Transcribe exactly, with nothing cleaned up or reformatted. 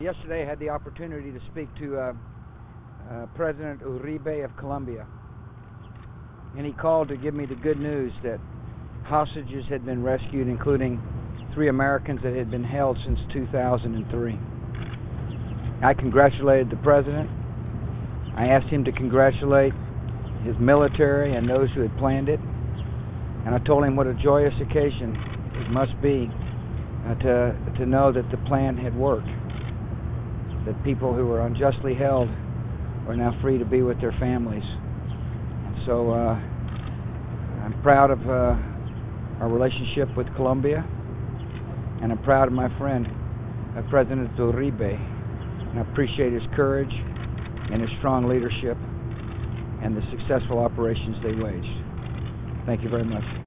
Yesterday I had the opportunity to speak to uh, uh, President Uribe of Colombia, and he called to give me the good news that hostages had been rescued, including three Americans that had been held since two thousand three. I congratulated the President. I asked him to congratulate his military and those who had planned it, and I told him what a joyous occasion it must be uh, to, to know that the plan had worked, that people who were unjustly held are now free to be with their families. And so uh, I'm proud of uh, our relationship with Colombia, and I'm proud of my friend, uh, President Uribe, and I appreciate his courage and his strong leadership and the successful operations they waged. Thank you very much.